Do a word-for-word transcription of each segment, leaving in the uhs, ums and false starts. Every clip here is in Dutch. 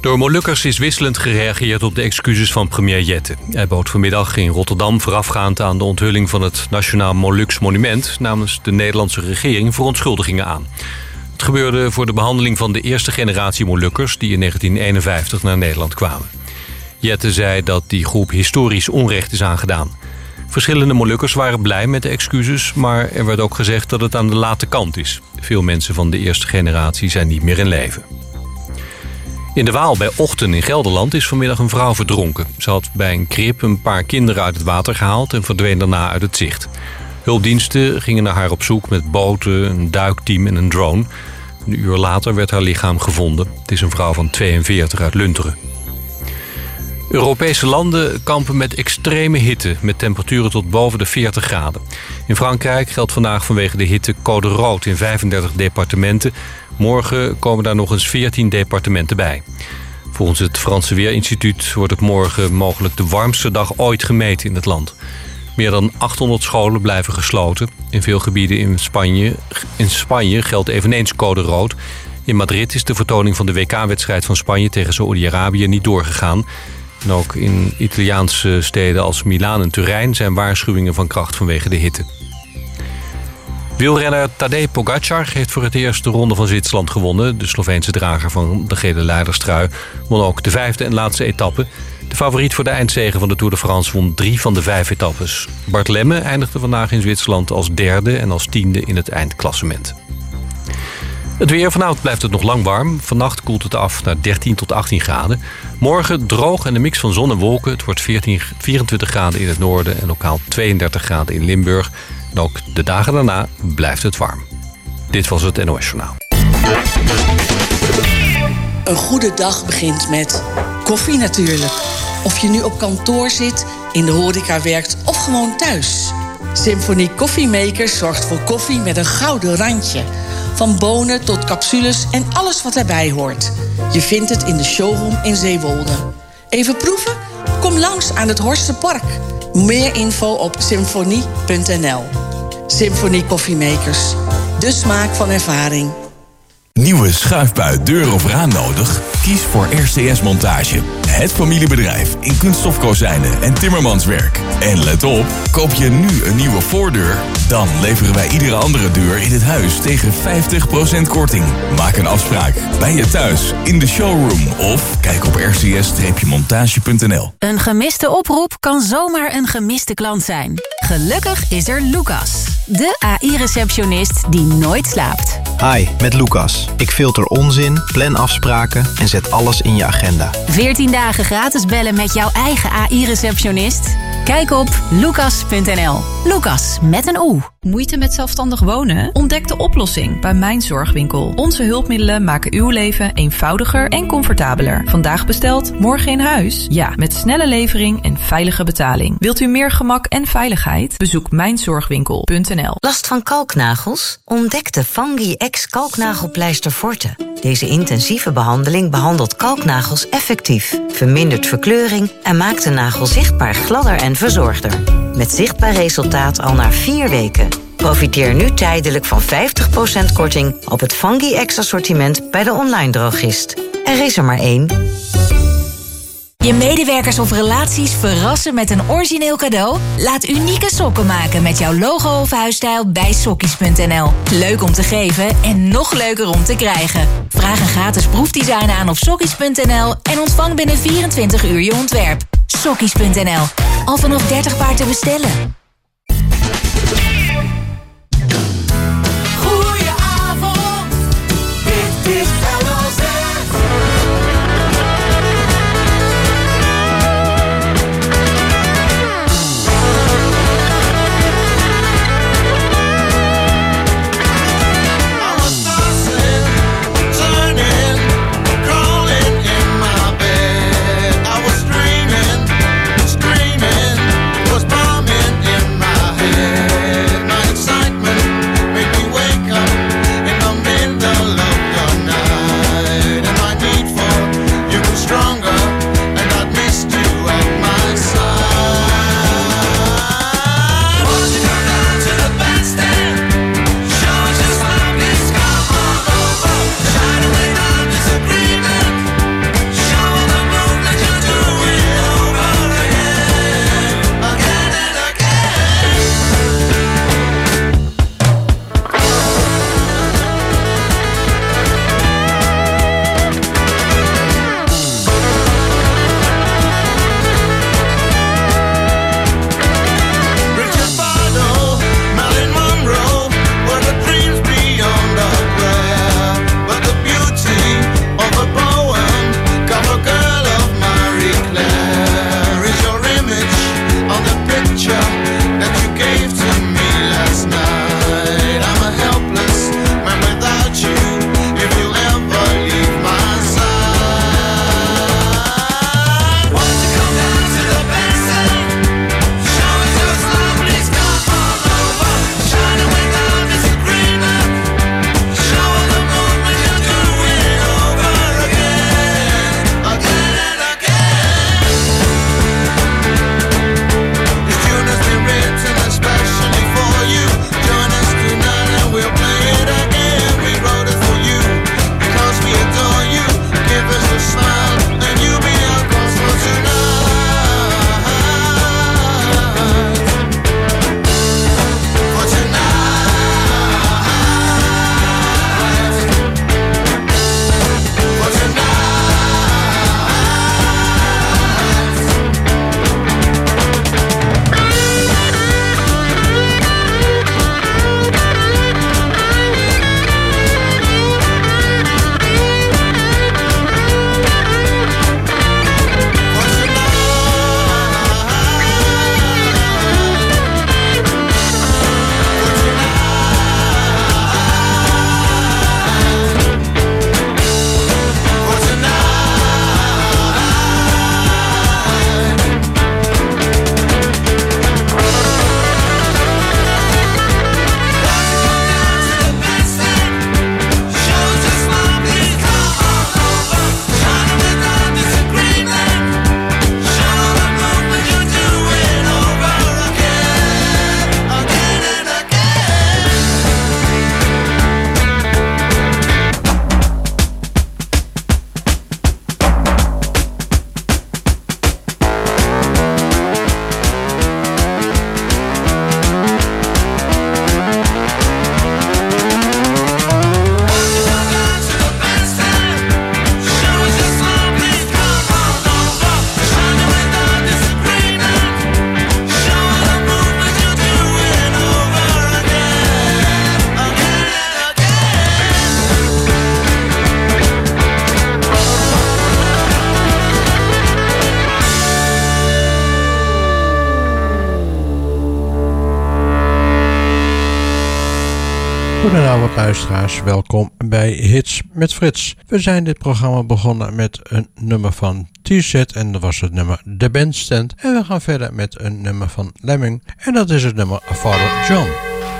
Door Molukkers is wisselend gereageerd op de excuses van premier Jette. Hij bood vanmiddag in Rotterdam voorafgaand aan de onthulling van het Nationaal Moluks Monument namens de Nederlandse regering verontschuldigingen aan. Het gebeurde voor de behandeling van de eerste generatie Molukkers die in negentien eenenvijftig naar Nederland kwamen. Jette zei dat die groep historisch onrecht is aangedaan. Verschillende Molukkers waren blij met de excuses, maar er werd ook gezegd dat het aan de late kant is. Veel mensen van de eerste generatie zijn niet meer in leven. In de Waal bij Ochten in Gelderland is vanmiddag een vrouw verdronken. Ze had bij een krib een paar kinderen uit het water gehaald en verdween daarna uit het zicht. Hulpdiensten gingen naar haar op zoek met boten, een duikteam en een drone. Een uur later werd haar lichaam gevonden. Het is een vrouw van tweeënveertig uit Lunteren. Europese landen kampen met extreme hitte, met temperaturen tot boven de veertig graden. In Frankrijk geldt vandaag vanwege de hitte code rood in vijfendertig departementen. Morgen komen daar nog eens veertien departementen bij. Volgens het Franse Weerinstituut wordt het morgen mogelijk de warmste dag ooit gemeten in het land. Meer dan achthonderd scholen blijven gesloten. In veel gebieden in Spanje, in Spanje geldt eveneens code rood. In Madrid is de vertoning van de W K-wedstrijd van Spanje tegen Saoedi-Arabië niet doorgegaan. En ook in Italiaanse steden als Milaan en Turijn zijn waarschuwingen van kracht vanwege de hitte. Wielrenner Tadej Pogačar heeft voor het eerst de Ronde van Zwitserland gewonnen. De Sloveense drager van de gele leiderstrui won ook de vijfde en laatste etappe. De favoriet voor de eindzege van de Tour de France won drie van de vijf etappes. Bart Lemme eindigde vandaag in Zwitserland als derde en als tiende in het eindklassement. Het weer. Vanavond blijft het nog lang warm. Vannacht koelt het af naar dertien tot achttien graden. Morgen droog en een mix van zon en wolken. Het wordt veertien, vierentwintig graden in het noorden en lokaal tweeëndertig graden in Limburg. En ook de dagen daarna blijft het warm. Dit was het N O S Journaal. Een goede dag begint met koffie natuurlijk. Of je nu op kantoor zit, in de horeca werkt of gewoon thuis. Symphony Koffiemakers zorgt voor koffie met een gouden randje. Van bonen tot capsules en alles wat erbij hoort. Je vindt het in de showroom in Zeewolde. Even proeven? Kom langs aan het Horstenpark. Meer info op symfonie punt n l. Symphony Koffiemakers. De smaak van ervaring. Nieuwe schuifbui, deur of raam nodig? Kies voor R C S Montage. Het familiebedrijf in kunststofkozijnen en timmermanswerk. En let op, koop je nu een nieuwe voordeur, dan leveren wij iedere andere deur in het huis tegen vijftig procent korting. Maak een afspraak bij je thuis, in de showroom of kijk op r c s montage punt n l. Een gemiste oproep kan zomaar een gemiste klant zijn. Gelukkig is er Lucas, de A I-receptionist die nooit slaapt. Hi, met Lucas. Ik filter onzin, plan afspraken en zet alles in je agenda. veertien dagen gratis bellen met jouw eigen A I-receptionist? Kijk op lucas punt n l. Lucas met een O. Moeite met zelfstandig wonen? Ontdek de oplossing bij Mijn Zorgwinkel. Onze hulpmiddelen maken uw leven eenvoudiger en comfortabeler. Vandaag besteld, morgen in huis? Ja, met snelle levering en veilige betaling. Wilt u meer gemak en veiligheid? Bezoek mijn zorgwinkel punt n l. Last van kalknagels? Ontdek de Fungi X kalknagelpleister Forte. Deze intensieve behandeling behandelt kalknagels effectief, vermindert verkleuring en maakt de nagel zichtbaar gladder en verzorgder. Met zichtbaar resultaat al na vier weken. Profiteer nu tijdelijk van vijftig procent korting op het Fungi X assortiment bij de online drogist. Er is er maar één. Je medewerkers of relaties verrassen met een origineel cadeau? Laat unieke sokken maken met jouw logo of huisstijl bij sokkies punt n l. Leuk om te geven en nog leuker om te krijgen. Vraag een gratis proefdesign aan op sokkies punt n l en ontvang binnen vierentwintig uur je ontwerp. sokkies punt n l. Al vanaf dertig paar te bestellen. Goedenavond, dit is L O Z. Night. Goedenavond luisteraars, welkom bij Hits met Frits. We zijn dit programma begonnen met een nummer van T-Z en dat was het nummer The Bandstand. En we gaan verder met een nummer van Lemming en dat is het nummer Father John.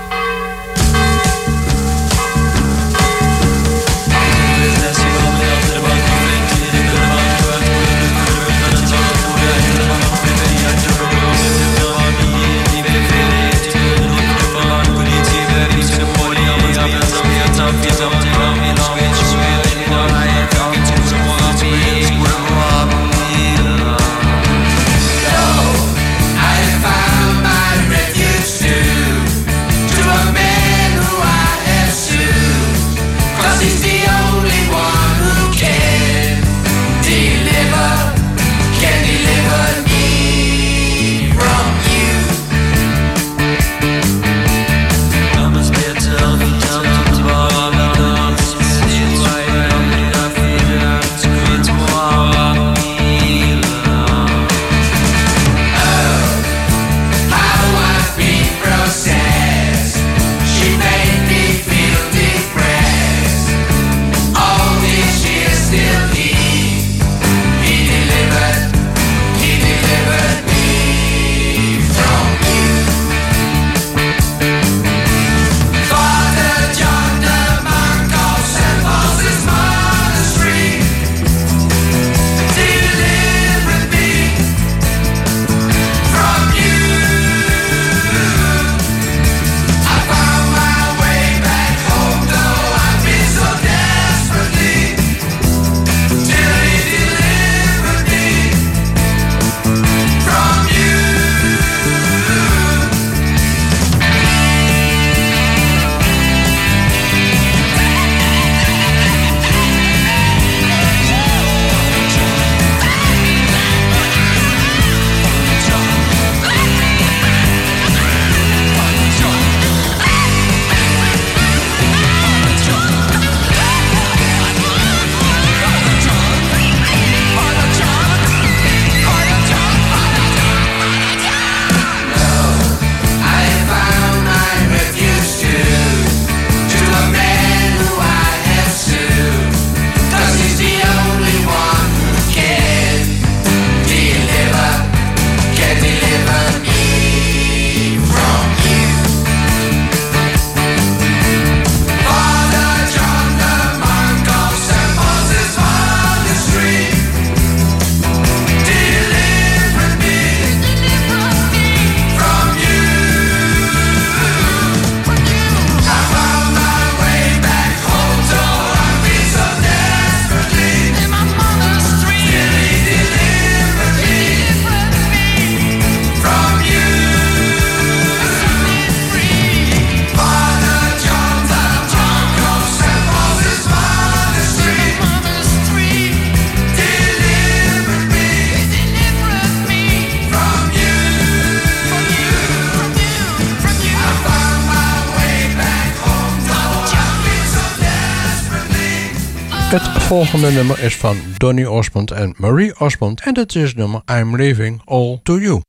Het volgende nummer is van Donny Osmond en Marie Osmond en dat is het nummer I'm Leaving All To You.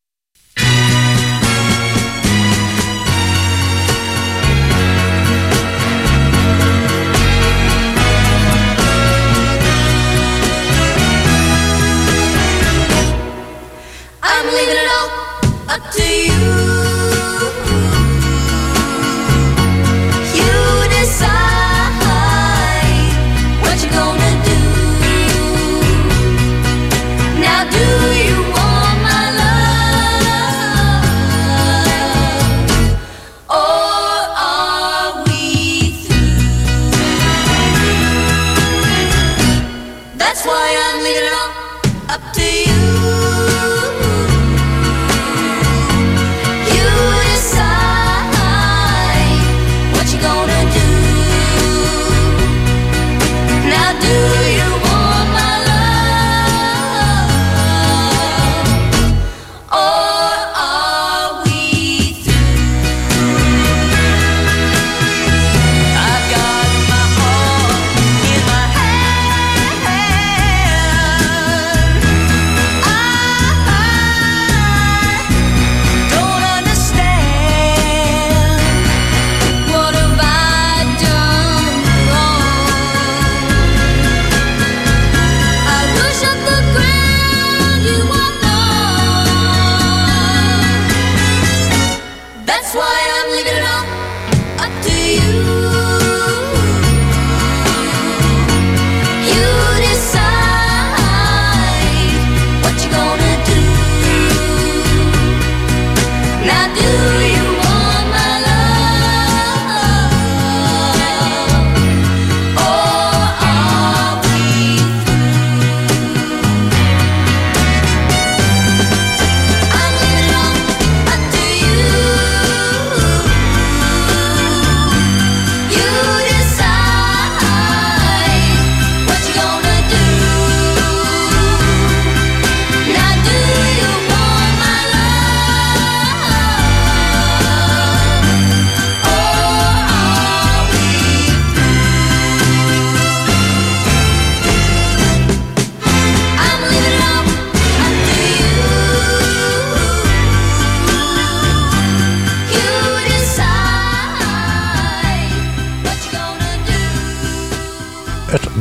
I'm leaving it all up to you. Do you want my love?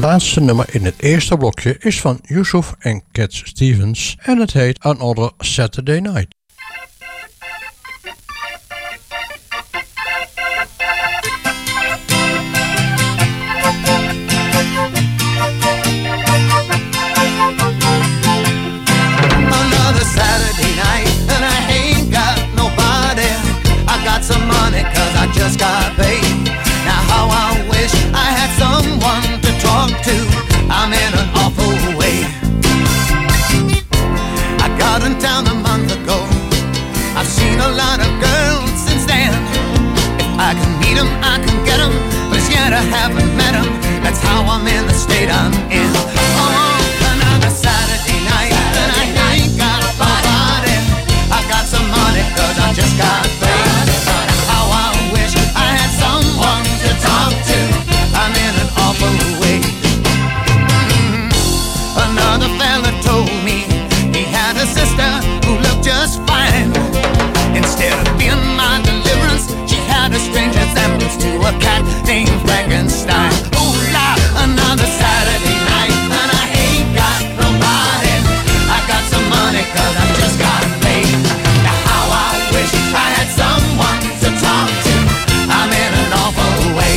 laatste nummer in het eerste blokje is van Yusuf en Cat Stevens en het heet Another Saturday Night. Another Saturday night and I ain't got nobody. I got some money cause I just got paid. Now how I wish I had someone to talk to. I'm in an awful way. I got in town a month ago. I've seen a lot of girls since then. If I can meet them, I can get them. But yet I haven't met them. That's how I'm in the state I'm in. Oh, another Saturday night and I ain't got nobody. I got some money cause I just got paid. How I wish I had someone to talk to. I'm in an awful way. Mm-hmm. Another fella told me he had a sister who looked just fine. Instead of being my deliverance, she had a strange resemblance to a cat named Frankenstein. Ooh la, another Saturday night and I ain't got nobody. I got some money cause I just got paid. Now how I wish I had someone to talk to. I'm in an awful way.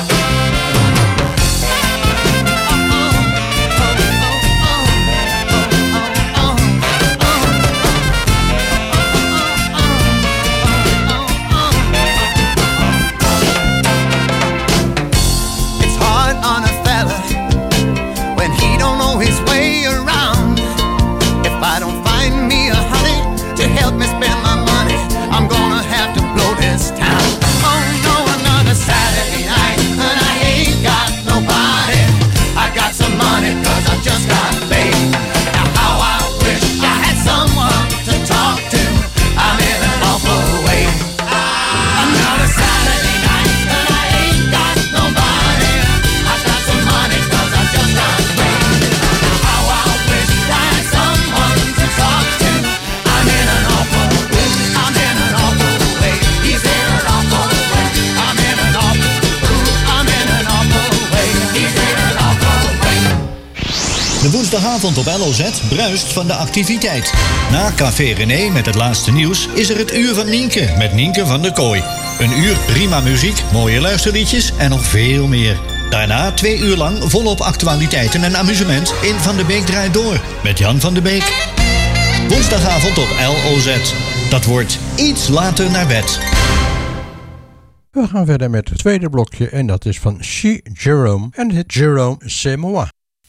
It's hard on a fella when he don't know his way around. If I don't find me a honey to help me spend my money, I'm gonna have to blow this town. Oh no, another Saturday night and I ain't got nobody. I got some money cause I just got paid. Now how I wish I had someone to talk to. I'm in an awful way. Another Saturday night and I ain't got nobody. I got some money cause I just got paid. Now how I wish I had someone to talk to. I'm in an awful way. I'm in an awful way. He's in an awful way. I'm in an awful way. I'm in an awful way. He's in an awful way. De woensdagavond op L O Z bruist van de activiteit. Na Café René met het laatste nieuws is er het Uur van Nienke met Nienke van der Kooi. Een uur prima muziek, mooie luisterliedjes en nog veel meer. Daarna twee uur lang volop actualiteiten en amusement in Van de Beek draait door met Jan van de Beek. Woensdagavond op L O Z. Dat wordt iets later naar bed. We gaan verder met het tweede blokje en dat is van She Jerome en het Jerome C'est moi.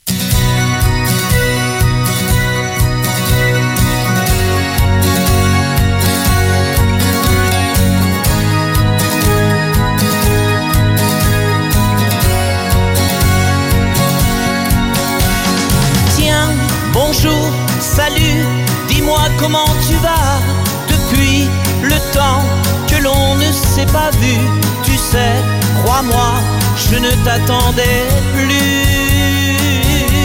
Tiens, bonjour, salut, dis-moi comment tu vas. Depuis le temps que l'on ne s'est pas vu, tu sais, crois-moi, je ne t'attendais plus.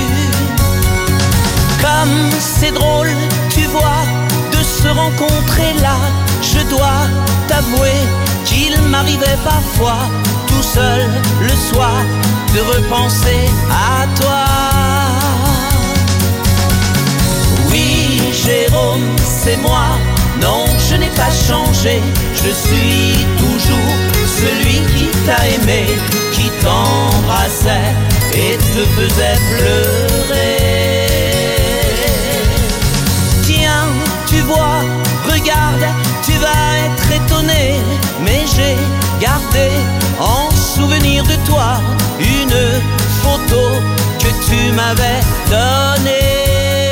Comme c'est drôle, tu vois, de se rencontrer là, je dois t'avouer qu'il m'arrivait parfois, tout seul le soir, de repenser à toi. Oui, Jérôme, c'est moi. Non, je n'ai pas changé. Je suis toujours celui qui t'a aimé, qui t'embrassait et te faisait pleurer. Tiens, tu vois, regarde, tu vas être étonné, mais j'ai gardé en souvenir de toi une photo que tu m'avais donnée.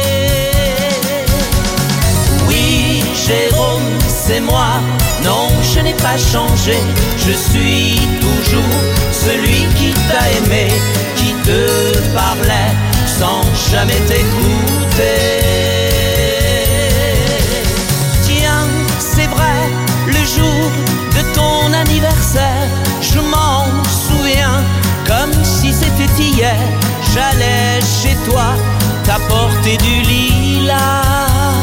Jérôme, c'est moi, non, je n'ai pas changé. Je suis toujours celui qui t'a aimé, qui te parlait sans jamais t'écouter. Tiens, c'est vrai, le jour de ton anniversaire, je m'en souviens comme si c'était hier. J'allais chez toi t'apporter du lilas.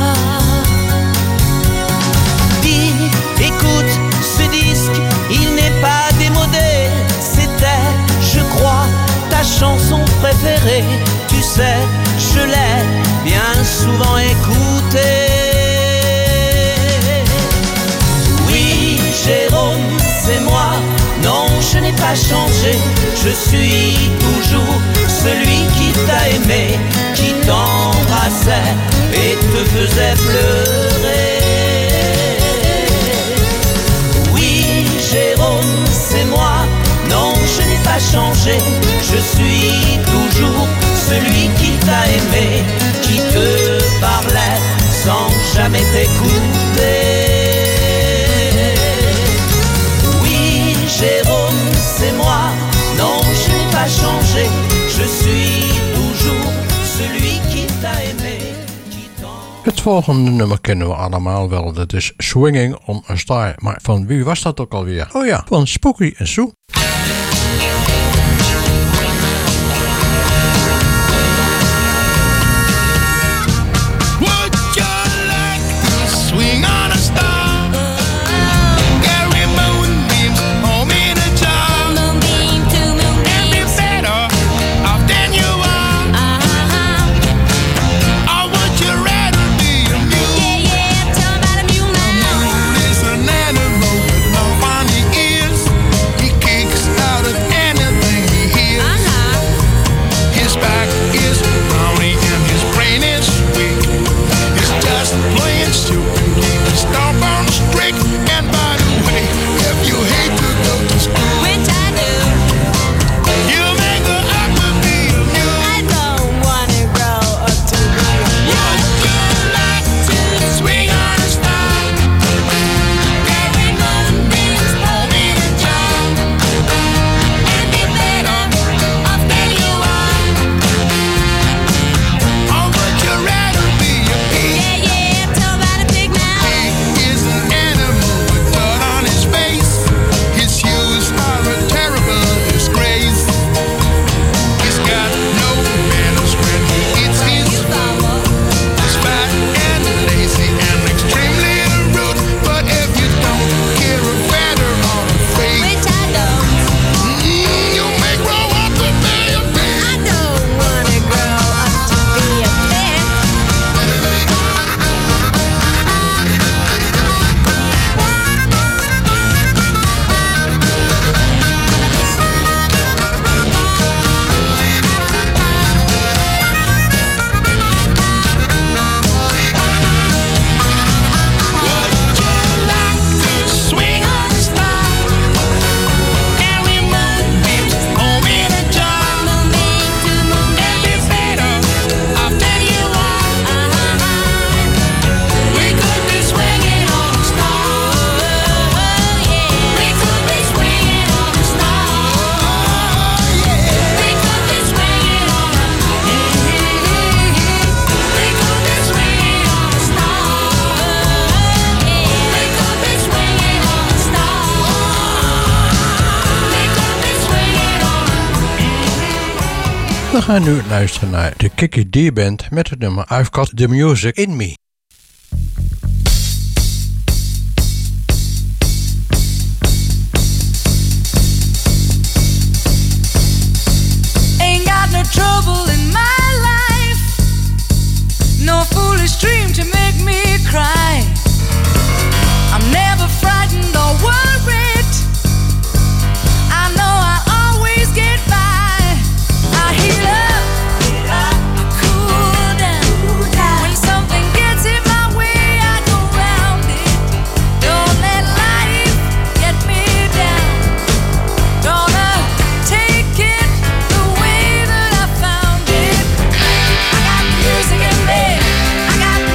Écoute, ce disque, il n'est pas démodé. C'était, je crois, ta chanson préférée. préféré. Tu sais, je l'ai bien souvent écouté. Oui, Jérôme, c'est moi. Non, je n'ai pas changé. Je suis toujours celui qui t'a aimé, qui t'embrassait et te faisait pleurer. Oui, Jérôme, c'est moi. Non, je n'ai pas changé. Je suis toujours celui qui t'a aimé, qui te parlait sans jamais t'écouter. Oui, Jérôme, c'est moi. Non, je n'ai pas changé. Je suis toujours celui qui t'a aimé. Het volgende nummer kennen we allemaal wel. Dat is Swinging on a Star. Maar van wie was dat ook alweer? Oh ja, van Spooky en Sue. We gaan nu luisteren naar de Kiki D Band met het nummer I've Got the Music in Me. Ain't got no trouble in my life, no foolish dream to make me cry. I'm never frightened or worried, I know I'll always get by. I heal up, I cool down. When something gets in my way, I go round it. Don't let life get me down. Gonna take it the way that I found it. I got music in me, I got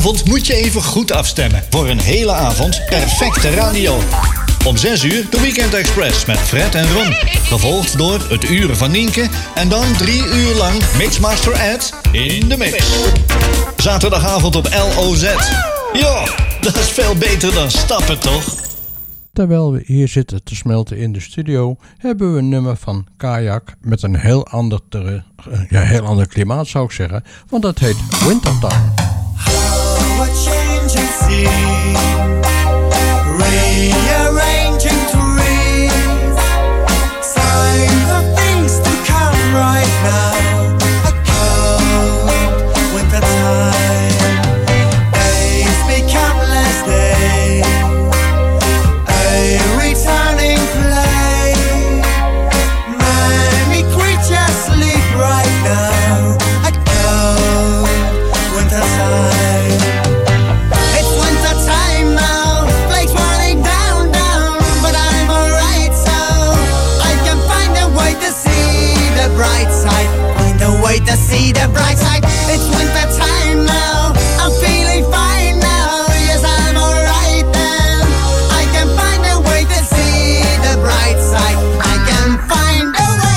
Vanavond moet je even goed afstemmen voor een hele avond perfecte radio. Om zes uur de Weekend Express met Fred en Ron. Gevolgd door het uur van Nienke. En dan drie uur lang Mixmaster Ed in de mix. Zaterdagavond op L O Z. Ja, dat is veel beter dan stappen, toch? Terwijl we hier zitten te smelten in de studio, hebben we een nummer van Kayak met een heel ander, ter, ja, heel ander klimaat, zou ik zeggen. Want dat heet Wintertime. How a changing scene, rearranging trees, signs of things to come right now. A cold winter time, days become less days, a returning play. Many creatures sleep right now. A cold winter time. Wait to see the bright side. It's winter time now. I'm feeling fine now. Yes, I'm alright then. I can find a way to see the bright side. I can find a way.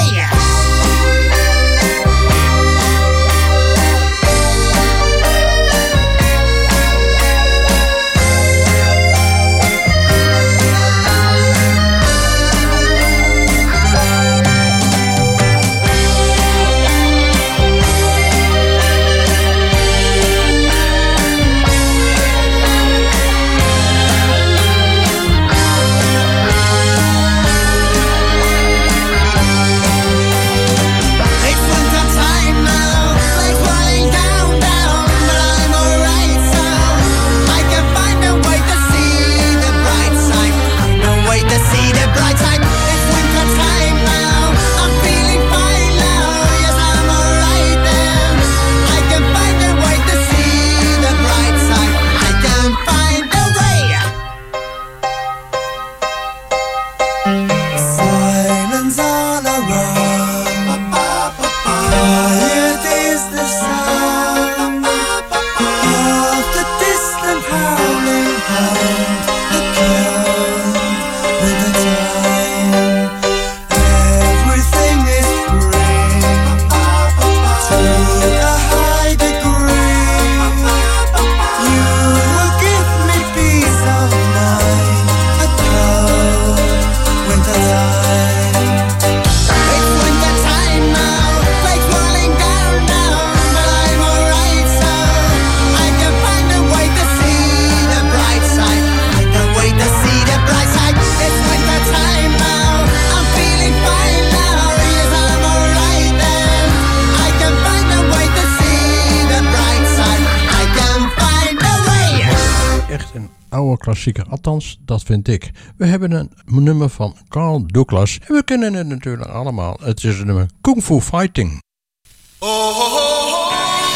Klassieker, althans, dat vind ik. We hebben een nummer van Carl Douglas en we kennen het natuurlijk allemaal. Het is een nummer Kung Fu Fighting. Oh, oh, oh, oh.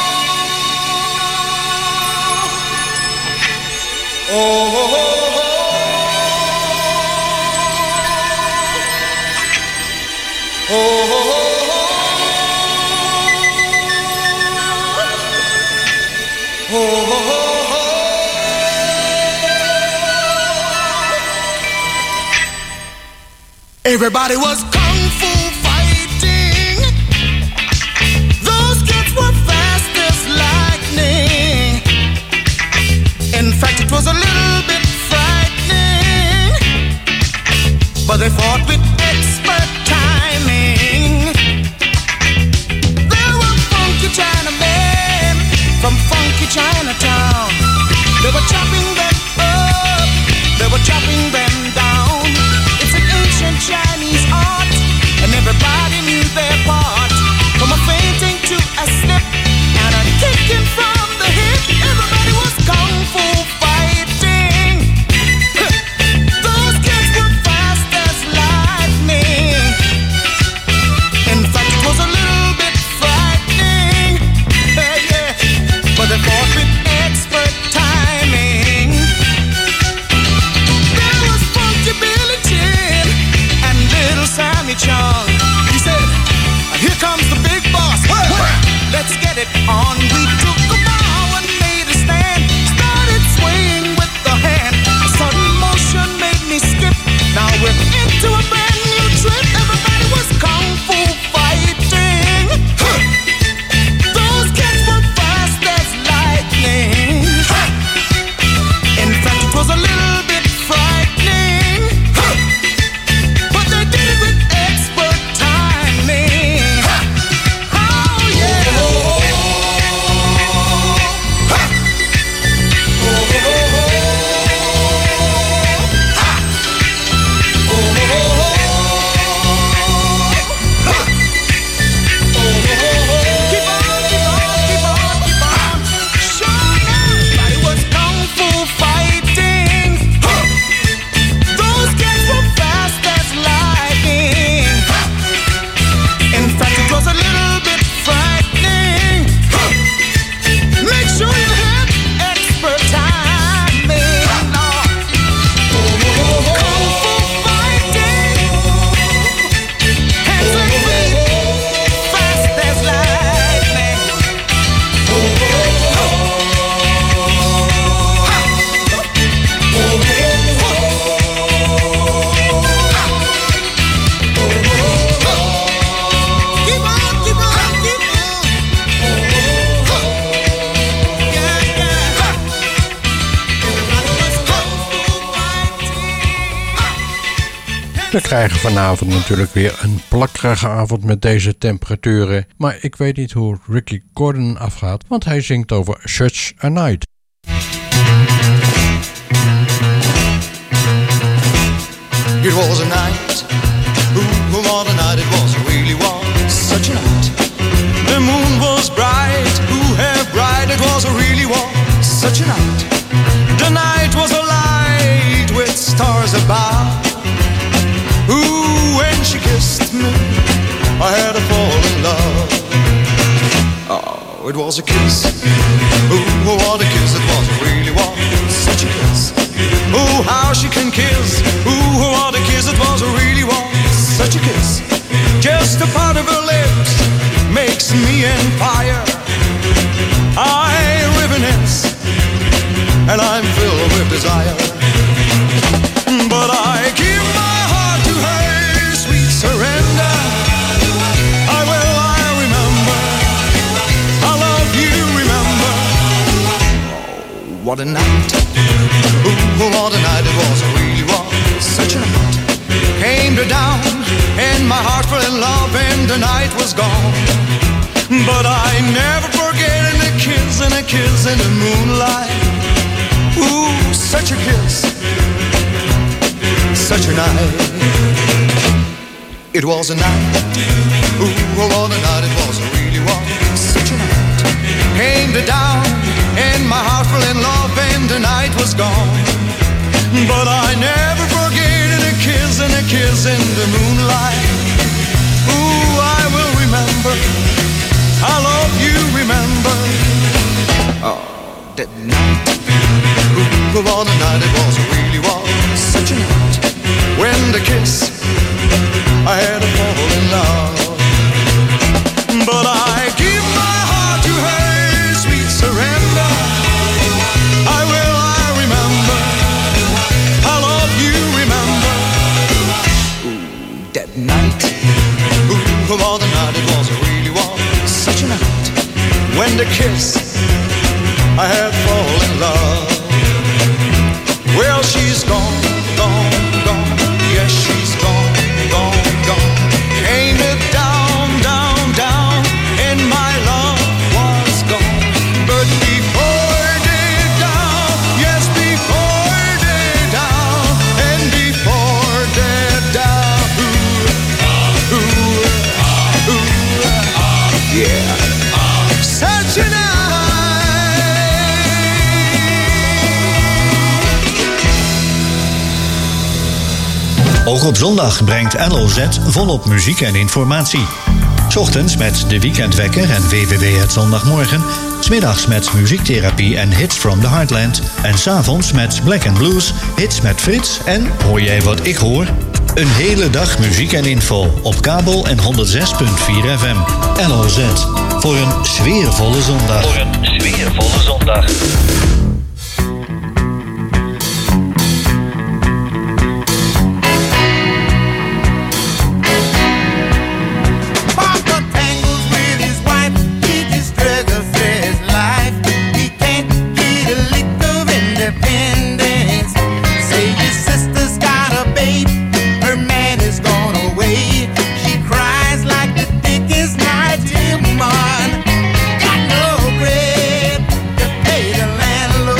Oh, oh, oh. Oh, oh, oh. Oh, oh, oh. Everybody was kung fu fighting. Those kids were fast as lightning. In fact, it was a little bit frightening, but they fought with expert timing. There were funky Chinamen from funky Chinatown. They were chopping them up, they were chopping them down. It's an ancient Chinese art. We krijgen vanavond natuurlijk weer een plakkerige avond met deze temperaturen. Maar ik weet niet hoe Ricky Gordon afgaat, want hij zingt over Such a Night. It was a night, ooh, what a night it was, it really was such a night. The moon was bright, ooh, how bright it was, it really was such a night. The night was alight with stars above. Ooh, when she kissed me, I had to fall in love. Oh, it was a kiss, ooh, what a kiss it was, it really was such a kiss. Ooh, how she can kiss, ooh, what a kiss it was, it really was such a kiss. Just a part of her lips makes me on fire. I reminisce, and I'm filled with desire. But I give my heart to her, sweet surrender. I will, I remember, I love you, remember. Oh, what a night, ooh, what a night it was, it really was such a night. Came to down, and my heart fell in love, and the night was gone. But I never forget a kiss and a kiss in the moonlight. Ooh, such a kiss, such a night. It was a night, ooh, what a night it was, it really was such a night. Came to down, and my heart fell in love, and the night was gone. But I never forget a kiss and a kiss in the moonlight. Ooh, I will remember, I love you, remember. Oh, that night, ooh, what a night it was, it really was such a night. When the kiss, I had to fall in love. But I give my heart to her, sweet surrender. I will, I remember, I love you, remember. Ooh, that night, ooh, what a night it was, it really was such a night. When the kiss, I had to fall in love. Well, she's gone, gone, gone. Yes, she's gone, gone, gone. Came it down, down, down, and my love was gone. But before they down, yes, before they down, and before they down, ooh, ooh, ooh, yeah, such a night. Ook op zondag brengt L O Z volop muziek en informatie. 's Ochtends met de weekendwekker en W W W het zondagmorgen. 's Middags met muziektherapie en hits from the heartland. En 's avonds met black and blues, hits met Frits en hoor jij wat ik hoor? Een hele dag muziek en info op kabel en honderd zes komma vier F M. L O Z voor een sfeervolle zondag. Voor een sfeervolle zondag. Got no bread to pay the landlord.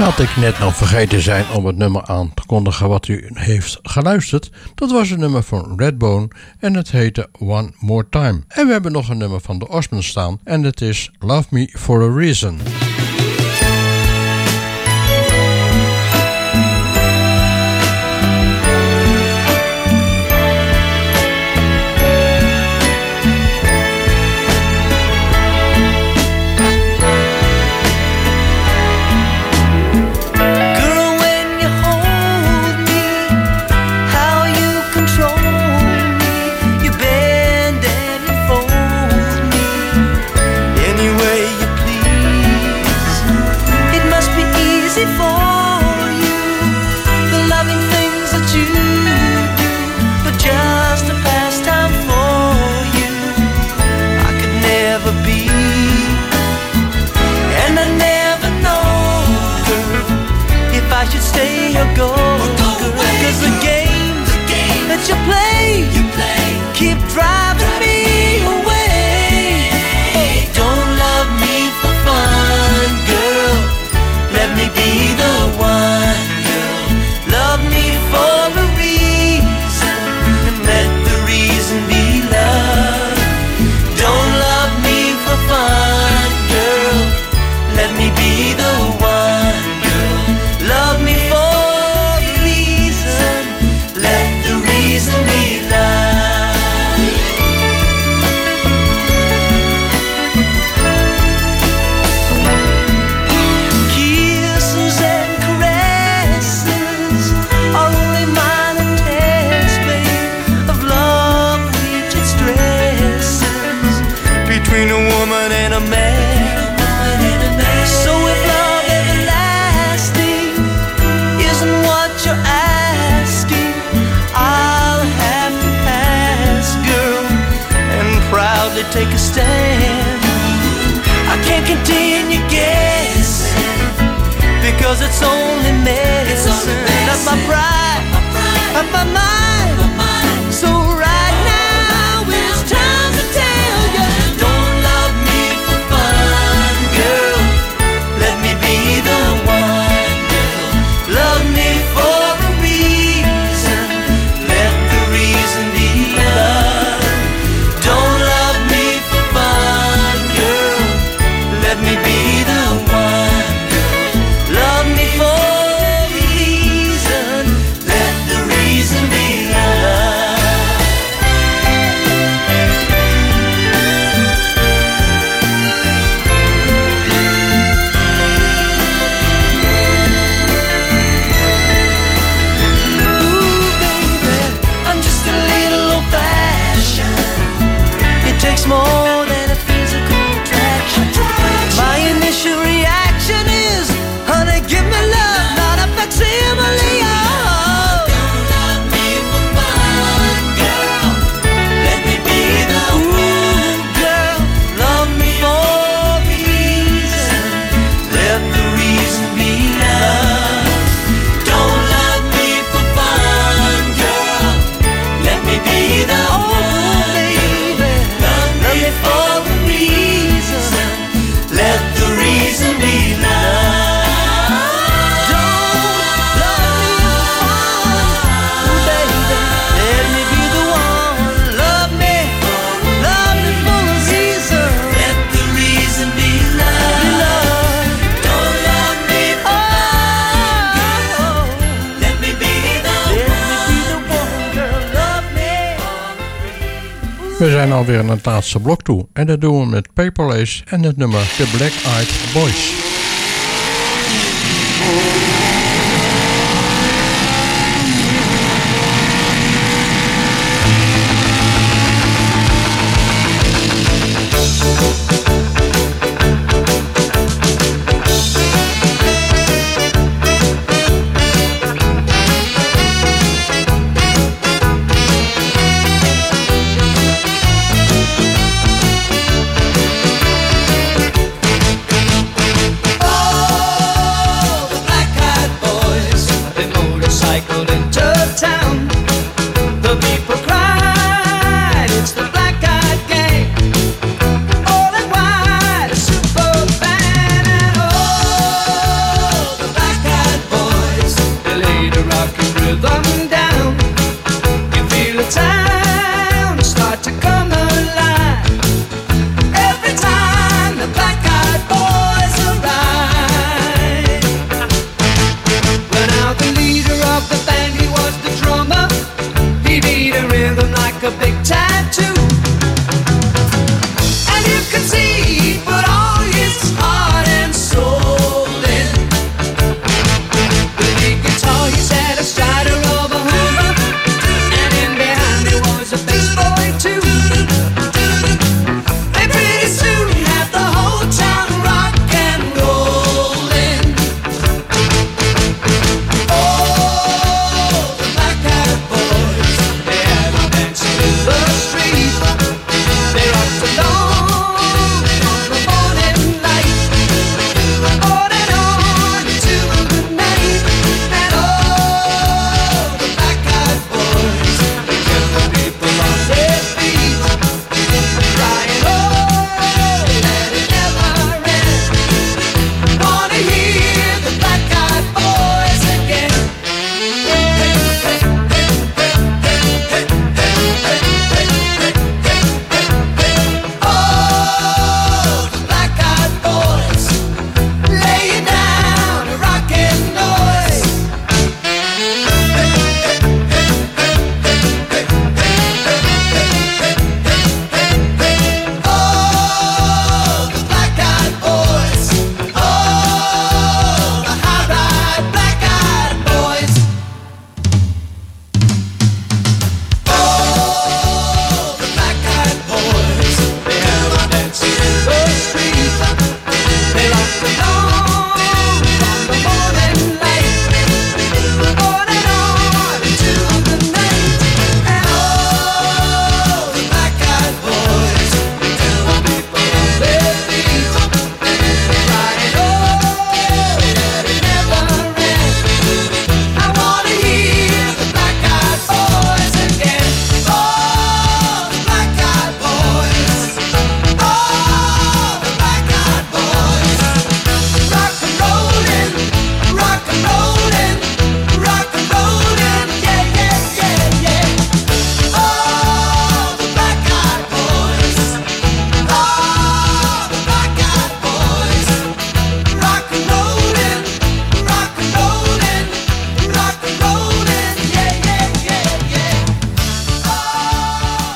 Had ik net nog vergeten zijn om het nummer aan te kondigen wat u heeft geluisterd. Dat was een nummer van Redbone en het heette One More Time. En we hebben nog een nummer van de Osmonds staan en het is Love Me For A Reason. Take a stand. I can't continue guessing because it's only medicine of my pride, of my mind. So right now it's time to tell you, don't love me for fun, girl. Let me be the one, girl. Love me for a reason. Let the reason be love. Don't love me for fun, girl. Let me be the one, girl. Love me for a reason. Let the reason be love. Ooh, baby, I'm just a little old-fashioned. It takes more than a physical attraction. My initial reaction is, honey, give me love, not a facsimile. Oh, don't love me for fun, girl. Let me be the one, girl. Love me for a reason. Let the reason be love. Don't love me for fun, girl. Let me be the one, baby. Love me for a reason. Let the reason be love. Don't love me for fun, baby. Let me be the one. Love me, love me for a reason. Let the reason be love. Don't love me for fun, girl. Let me be the one, girl. Love me. We zijn alweer aan het laatste blok toe en dat doen we met Paper Lace en het nummer The Black Eyed Boys. Oh, the black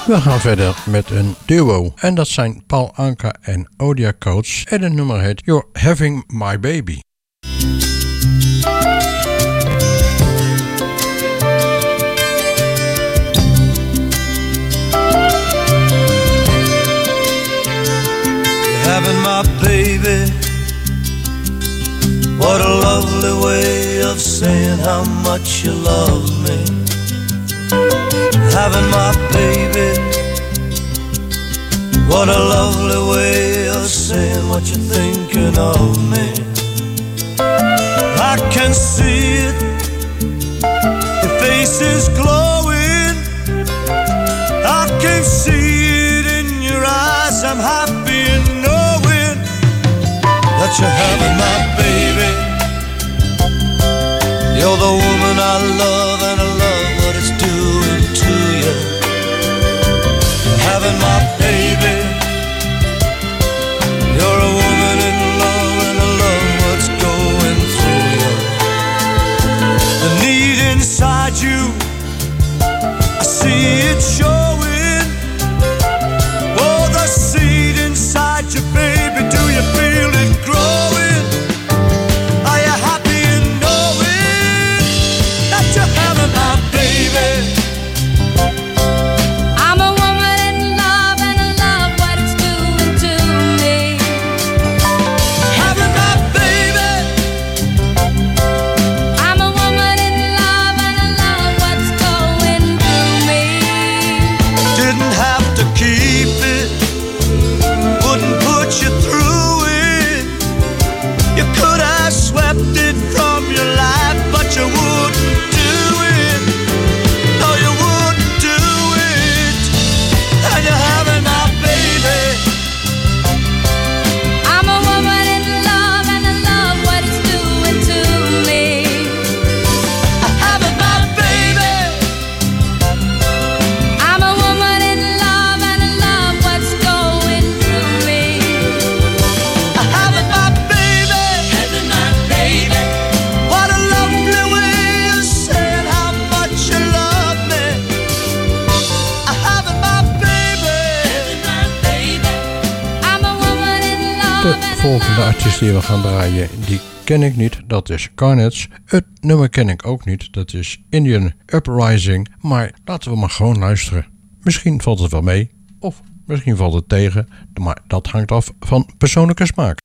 We gaan verder met een duo. En dat zijn Paul Anka en Odia Coates. En het nummer heet You're Having My Baby. Having my baby, what a lovely way of saying how much you love me. Having my baby, what a lovely way of saying what you're thinking of me. I can see it, your face is glowing, I can see it in your eyes. I'm happy in knowing that you're having my baby. You're the woman I love, and I love what it's doing to you. Having my baby. You're a woman in love, and I love what's going through you. The need inside you, I see it showing. Oh, the seed inside you, baby, do you feel it growing? Are you happy in knowing that you're having my baby? I'm a woman in love, and I love what it's doing to me. Having my baby. I'm a woman in love, and I love what's going through me. Didn't have to keep it, wouldn't put you through it. You could have swept it from your life, but you wouldn't do it. No, you wouldn't do it. And you're having my baby. I'm a woman in love, and I love what it's doing to me. Having my baby. I'm a woman in love, and I love what's going through me. Having my baby. Having my baby. What a lovely way of saying how much you love me. Having my baby. Having my baby. I'm a woman in love, De and I volgende love artiest die we gaan draaien, die ken ik niet. Dat is Carnets. Het nummer ken ik ook niet. Dat is Indian Uprising. Maar laten we maar gewoon luisteren. Misschien valt het wel mee. Of misschien valt het tegen. Maar dat hangt af van persoonlijke smaak.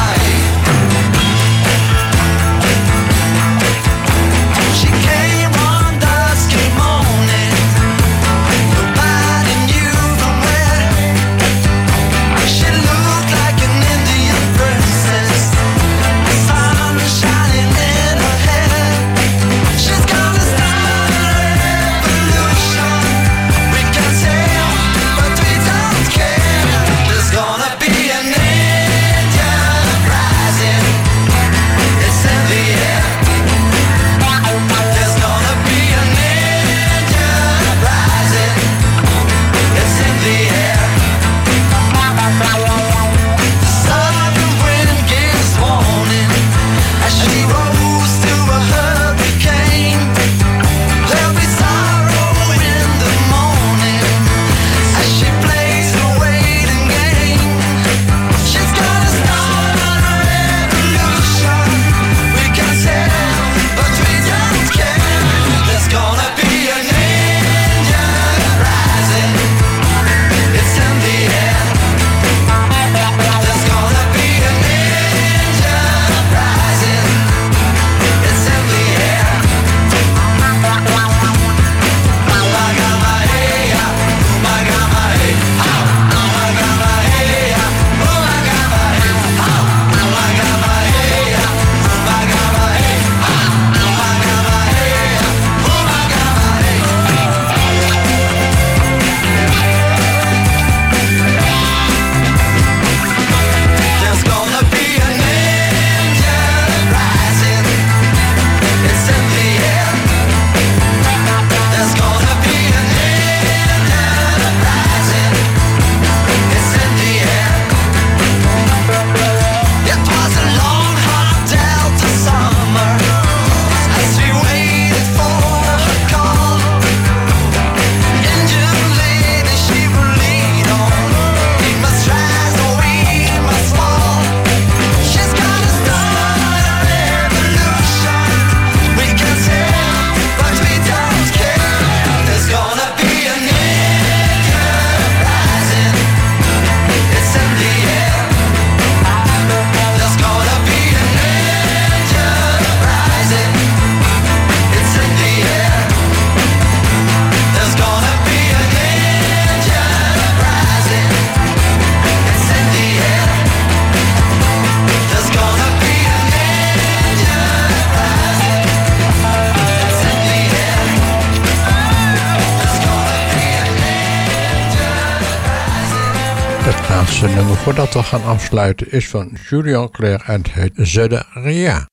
She came on laatste nummer voordat we gaan afsluiten is van Julien Clerc en het heet Je de Rien.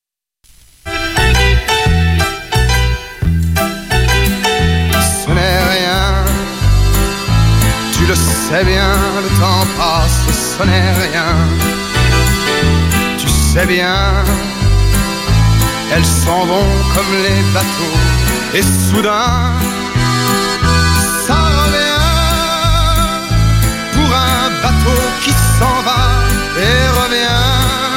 Ce n'est rien, tu le sais bien, le temps passe, ce n'est rien. Tu sais bien, elles s'en vont comme les bateaux, et soudain, ça revient pour un bateau qui s'en va et revient.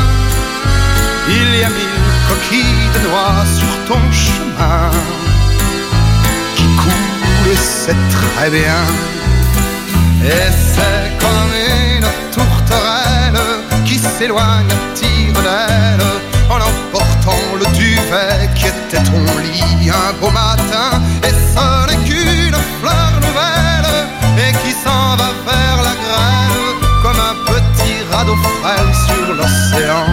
Il y a mille coquilles de noix sur ton chemin qui coulent, c'est très bien. Et c'est comme une tourterelle qui s'éloigne à tire d'aile en emportant le duvet qui était ton lit un beau matin. Et ce n'est qu'une fleur nouvelle et qui s'en va vers la grêle comme un petit radeau frêle sur l'océan.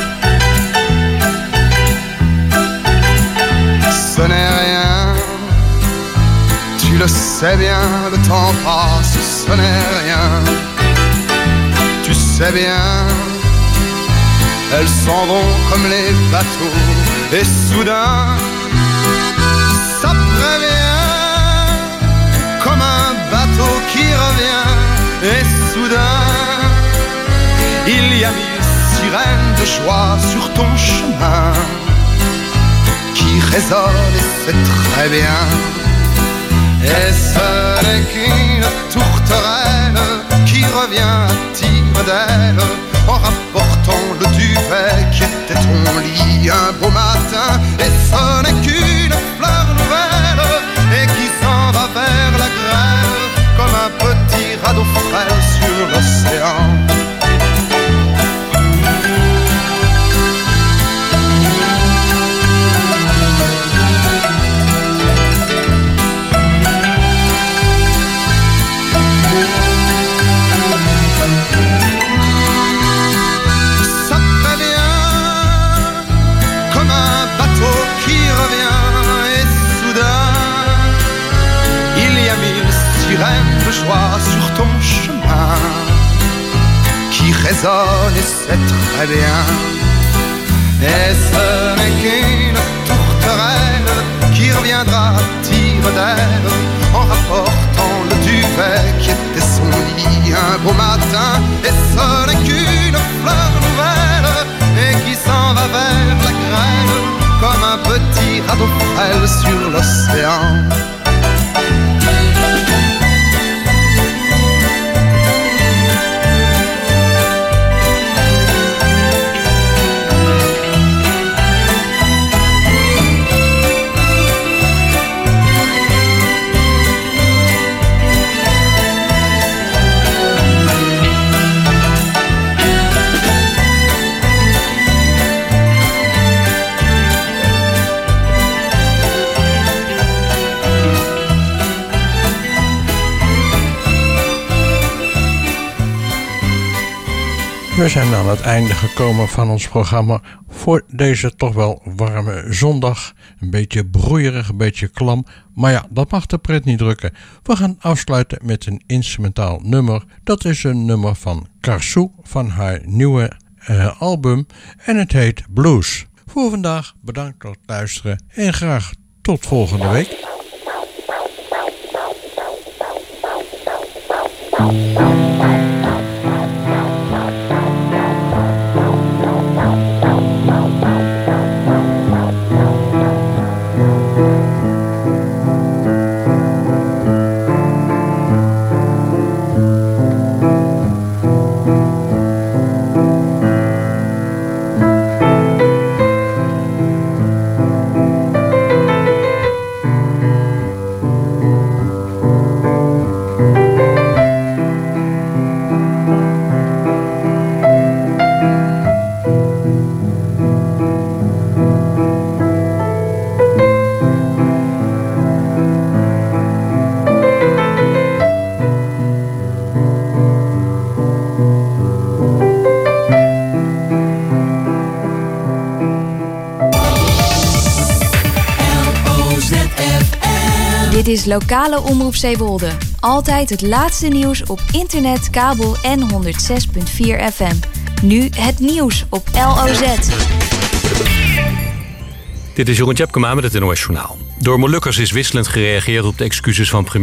Ce n'est rien, tu le sais bien, le temps passe, ce n'est rien. Tu sais bien, elles s'en vont comme les bateaux, et soudain, ça prévient, comme un bateau qui revient, et soudain, il y a mille sirènes de joie sur ton chemin, qui résonnent, et c'est très bien. Et ce n'est qu'une tourterelle qui revient à tire d'aile en rapportant le duvet qui était ton lit un beau matin. Et ce n'est qu'une fleur nouvelle et qui s'en va vers la grêle comme un petit radeau frêle sur l'océan. De joie sur ton chemin qui résonne et c'est très bien. Et ce n'est qu'une tourterelle qui reviendra à tire d'aile en rapportant le duvet qui était son lit un beau matin. Et ce n'est qu'une fleur nouvelle et qui s'en va vers la grêle comme un petit radeau frêle sur l'océan. We zijn aan het einde gekomen van ons programma voor deze toch wel warme zondag. Een beetje broeierig, een beetje klam, maar ja, dat mag de pret niet drukken. We gaan afsluiten met een instrumentaal nummer. Dat is een nummer van Karsou van haar nieuwe uh, album en het heet Blues. Voor vandaag bedankt voor het luisteren en graag tot volgende week. Dit is lokale omroep Zeewolde. Altijd het laatste nieuws op internet, kabel en honderd zes komma vier F M. Nu het nieuws op L O Z. Dit is Jeroen Tjepkema met het N O S Journaal. Door Molukkers is wisselend gereageerd op de excuses van premier